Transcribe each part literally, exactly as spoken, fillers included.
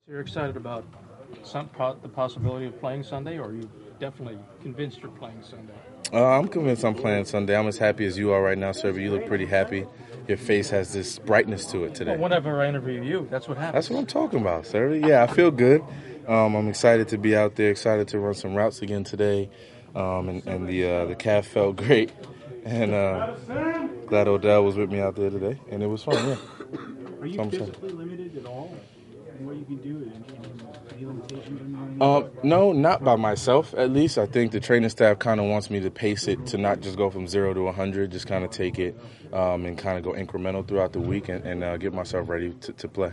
You're excited about some, po- the possibility of playing Sunday, or are you definitely convinced you're playing Sunday? Uh, I'm convinced I'm playing Sunday. I'm as happy as you are right now, Server. You look pretty happy. Your face has this brightness to it today. Well, whenever I interview you, that's what happens. That's what I'm talking about, Server. Yeah, I feel good. Um, I'm excited to be out there, excited to run some routes again today. Um, and, and the uh, the calf felt great. And uh, glad Odell was with me out there today. And it was fun, yeah. Are you So physically limited at all in what you can do? Any limitations on Um, no, not by myself, at least. I think the training staff kind of wants me to pace it to not just go from zero to one hundred, just kind of take it um, and kind of go incremental throughout the week and, and uh, get myself ready to, to play.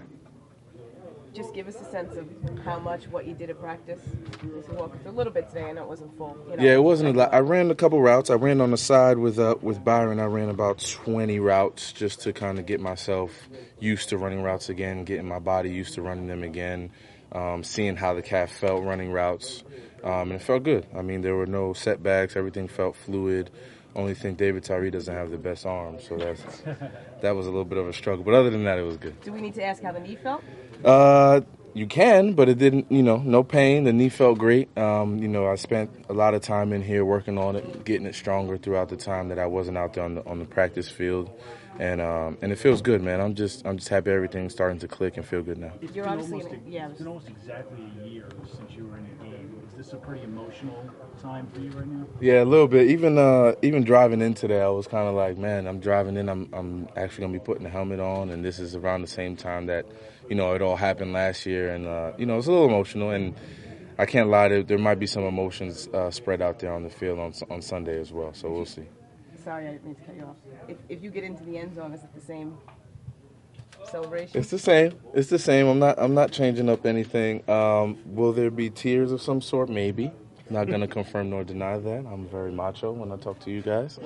Just give us a sense of how much, what you did at practice. Just walk us through a little bit today. I know it wasn't full. You know, Yeah, it wasn't a lot. I ran a couple routes. I ran on the side with uh, with Byron. I ran about twenty routes just to kind of get myself used to running routes again, getting my body used to running them again, um, seeing how the calf felt running routes. Um, and it felt good. I mean, there were no setbacks. Everything felt fluid. Only thing, David Tyree doesn't have the best arm, so that's that was a little bit of a struggle. But other than that, it was good. Do we need to ask how the knee felt? Uh, you can, but it didn't, you know, no pain. The knee felt great. Um, you know, I spent a lot of time in here working on it, getting it stronger throughout the time that I wasn't out there on the on the practice field. And um, and it feels good, man. I'm just I'm just happy everything's starting to click and feel good now. It's You're been obviously almost, in a- yeah, It's been almost exactly a year since you were in a game. Is this a pretty emotional time for you right now? Yeah, a little bit. Even uh, even driving in today, I was kind of like, man, I'm driving in. I'm I'm actually gonna be putting the helmet on, and this is around the same time that, you know, it all happened last year, and uh, you know, it's a little emotional. And I can't lie, there, there might be some emotions uh, spread out there on the field on on Sunday as well. So we'll see. Sorry, I didn't mean to cut you off. If, if you get into the end zone, is it the same celebration? It's the same. It's the same. I'm not. I'm not changing up anything. Um, will there be tears of some sort? Maybe. Not going to confirm nor deny that. I'm very macho when I talk to you guys.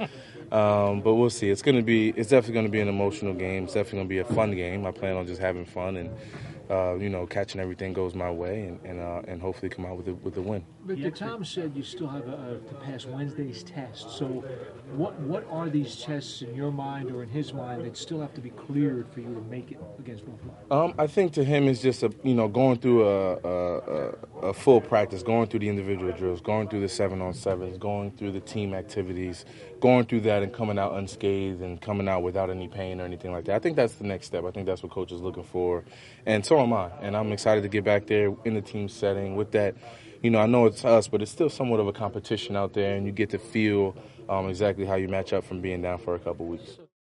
Um, but we'll see. It's going to be. It's definitely going to be an emotional game. It's definitely going to be a fun game. I plan on just having fun and, uh, you know, catching everything goes my way and and, uh, and hopefully come out with a, with a win. Victor, Tom said you still have a, a, to pass Wednesday's test. So what what are these tests in your mind or in his mind that still have to be cleared for you to make it against Buffalo? Um, I think to him it's just a you know going through a, a, a, a full practice, going through the individual drills, going through the seven on sevens, going through the team activities, going through that and coming out unscathed and coming out without any pain or anything like that. I think that's the next step. I think that's what coach is looking for, and so am I. And I'm excited to get back there in the team setting with that. You know, I know it's us, but it's still somewhat of a competition out there, and you get to feel um, exactly how you match up from being down for a couple weeks.